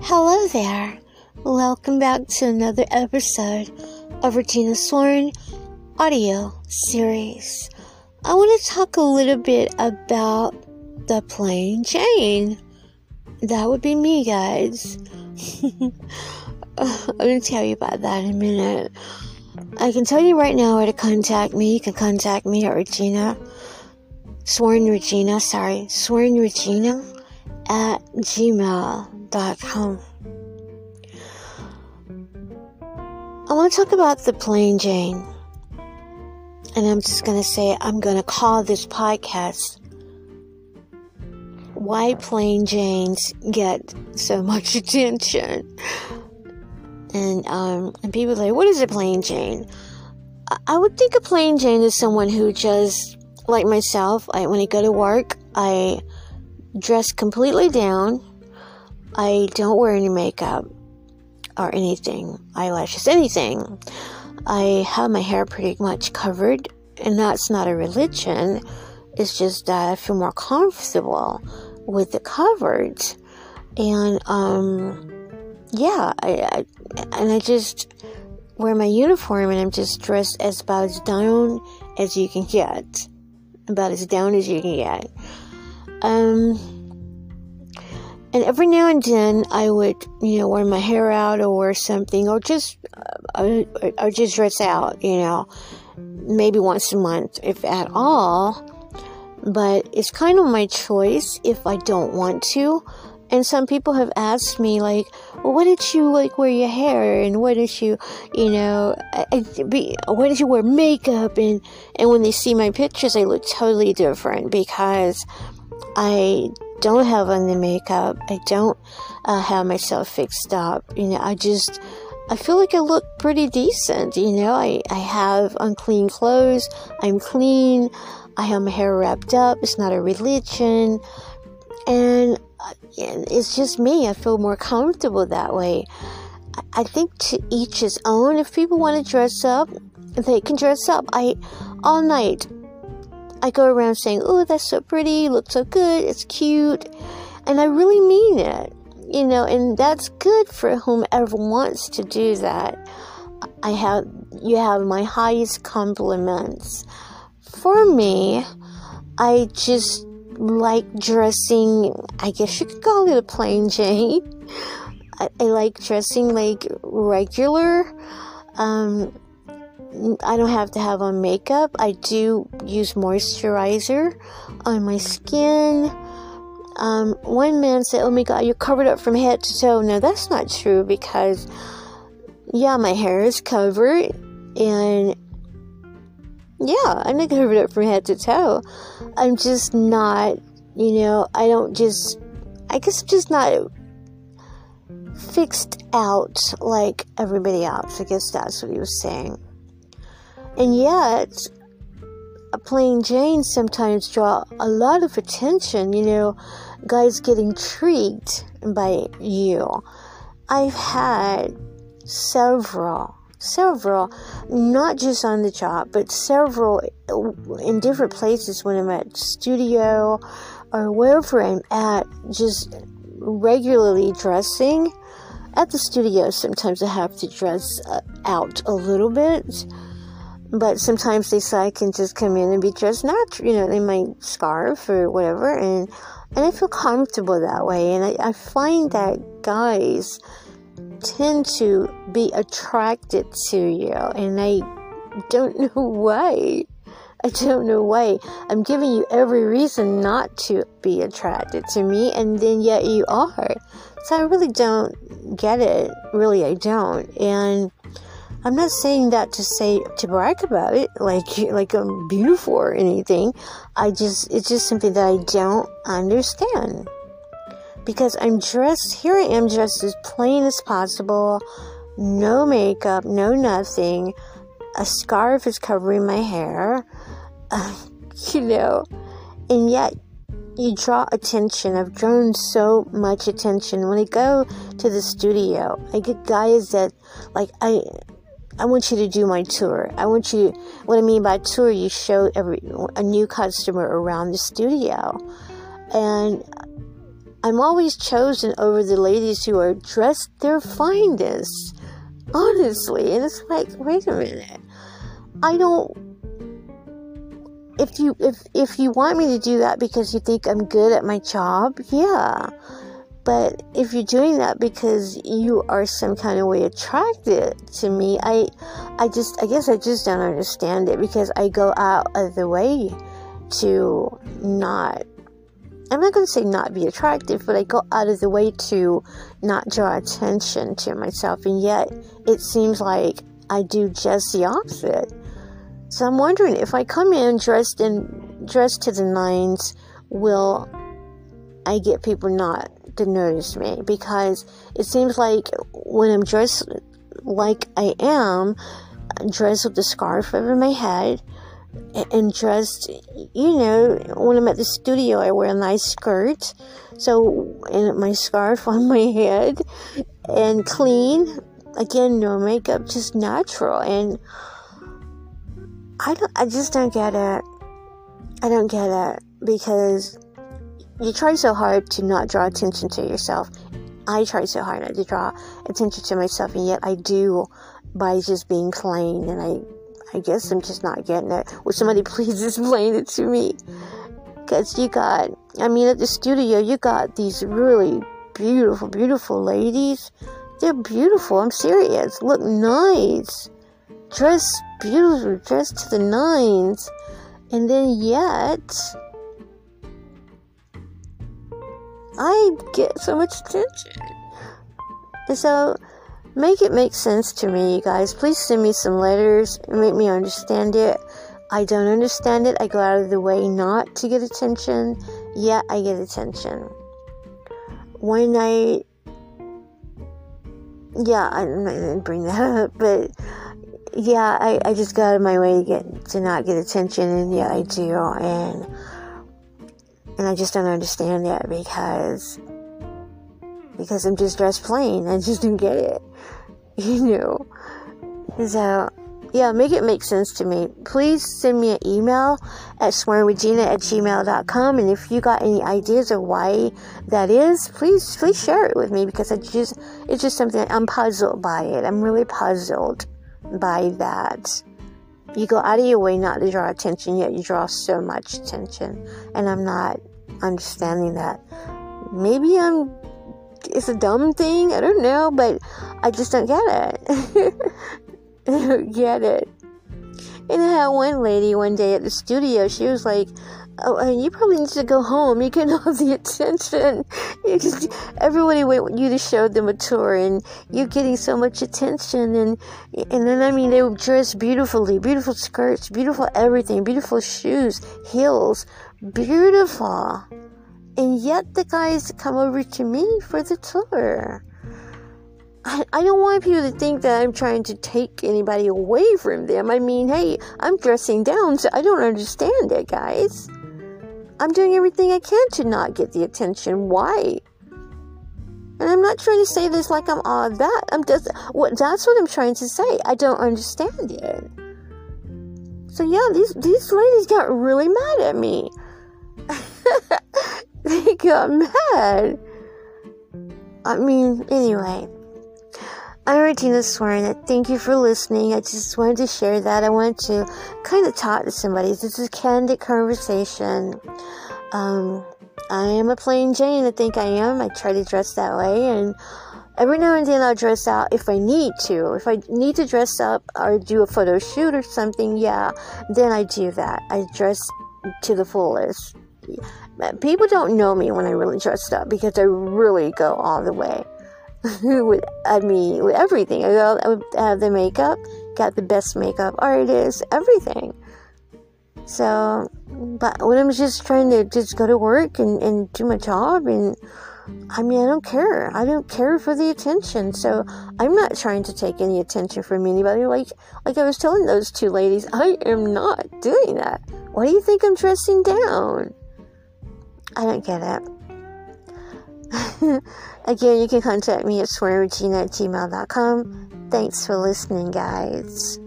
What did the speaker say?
Hello there. Welcome back to another episode of Regina Soren audio series. I want to talk a little bit about the Plain Jane. That would be me, guys. I'm going to tell you about that in a minute. I can tell you right now where to contact me. You can contact me at Sorenregina at gmail.com. I want to talk about the Plain Jane. And I'm just going to say, I'm going to call this podcast Why Plain Janes Get So Much Attention. And people are like, what is a plain Jane? I would think a plain Jane is someone who just, like myself, when I go to work, I dress completely down. I don't wear any makeup or anything, eyelashes, anything. I have my hair pretty much covered, and that's not a religion. It's just that I feel more comfortable with it covered. And, I just wear my uniform, and I'm just dressed about as down as you can get. About as down as you can get. And every now and then I would, wear my hair out or wear something, or just dress out, maybe once a month, if at all. But it's kind of my choice if I don't want to. And some people have asked me, like, well, why did you, wear your hair? And why did you, why did you wear makeup? And when they see my pictures, I look totally different because I don't have on the makeup. I don't have myself fixed up. I feel like I look pretty decent. I have unclean clothes. I'm clean. I have my hair wrapped up. It's not a religion. And it's just me. I feel more comfortable that way. I think to each his own. If people want to dress up, they can dress up. All night, I go around saying, oh, that's so pretty, looks so good, it's cute. And I really mean it, and that's good for whomever wants to do that. You have my highest compliments. For me, I just like dressing, I guess you could call it a plain Jane. I like dressing regular. I don't have to have on makeup. I do use moisturizer on my skin. One man said, oh my God, you're covered up from head to toe. No, that's not true because, my hair is covered and I'm not covered up from head to toe. I'm just not, I guess I'm just not fixed out like everybody else. I guess that's what he was saying. And yet, a plain Jane sometimes draw a lot of attention, guys get intrigued by you. I've had several, not just on the job, but several in different places when I'm at studio or wherever I'm at, just regularly dressing. At the studio, sometimes I have to dress out a little bit. But sometimes they say I can just come in and be dressed natural, in my scarf or whatever, and I feel comfortable that way. And I find that guys tend to be attracted to you, and I don't know why. I'm giving you every reason not to be attracted to me, and then yet you are. So I really don't get it. Really, I don't. And I'm not saying that to brag about it, like I'm beautiful or anything. It's just something that I don't understand. Because I am dressed as plain as possible, no makeup, no nothing. A scarf is covering my hair, and yet you draw attention. I've drawn so much attention. When I go to the studio, I get guys that, I want you to do my tour. What I mean by tour, you show a new customer around the studio. And I'm always chosen over the ladies who are dressed their finest. Honestly. And it's like, wait a minute. I don't... If you want me to do that because you think I'm good at my job, yeah. But if you're doing that because you are some kind of way attracted to me, I guess I just don't understand it, because I go out of the way to not, I'm not going to say not be attractive, but I go out of the way to not draw attention to myself, and yet it seems like I do just the opposite. So I'm wondering, if I come in dressed to the nines, will I get people not to notice me? Because it seems like when I'm dressed like I am, dressed with the scarf over my head, and dressed, when I'm at the studio, I wear a nice skirt, and my scarf on my head, and clean, again, no makeup, just natural, and I just don't get it. I don't get it, because you try so hard to not draw attention to yourself. I try so hard not to draw attention to myself, and yet I do by just being plain, and I guess I'm just not getting it. Will somebody please explain it to me? Because at the studio, you got these really beautiful, beautiful ladies. They're beautiful, I'm serious. Look nice. Dressed beautiful, dressed to the nines. And then yet, I get so much attention. And so, make it make sense to me, you guys. Please send me some letters and make me understand it. I don't understand it. I go out of the way not to get attention, yet I get attention. One night, I'm not going to bring that up, but I just go out of my way to not get attention, and I do, and I just don't understand it, because I'm just dressed plain. I just don't get it, So, make it make sense to me. Please send me an email at swearingwithgina@gmail.com, and if you got any ideas of why that is, please share it with me, because it's just something, I'm puzzled by it. I'm really puzzled by that. You go out of your way not to draw attention, yet you draw so much attention, and I'm not understanding that. Maybe it's a dumb thing, I don't know, but I just don't get it. I don't get it. And I had one lady one day at the studio, she was like, "Oh, you probably need to go home. You get all the attention. Everybody want you to show them a tour, and you're getting so much attention." And then, they were dressed beautifully, beautiful skirts, beautiful everything, beautiful shoes, heels, beautiful. And yet the guys come over to me for the tour. I don't want people to think that I'm trying to take anybody away from them. Hey, I'm dressing down, so I don't understand it, guys. I'm doing everything I can to not get the attention. Why? And I'm not trying to say this like I'm all that. That's what I'm trying to say. I don't understand it. So these ladies got really mad at me. They got mad. Anyway. I'm Regina Swearing. Thank you for listening. I just wanted to share that. I wanted to kind of talk to somebody. This is a candid conversation. I am a plain Jane. I think I am. I try to dress that way, and every now and then I'll dress out if I need to. If I need to dress up or do a photo shoot or something, then I do that. I dress to the fullest. People don't know me when I really dress up, because I really go all the way. with everything. I have the makeup, got the best makeup artist, everything. So, but when I'm just trying to just go to work and do my job, and I don't care. I don't care for the attention. So I'm not trying to take any attention from anybody. Like I was telling those two ladies, I am not doing that. Why do you think I'm dressing down? I don't get it. Again, you can contact me at swearingwithgina@gmail.com. Thanks for listening, guys.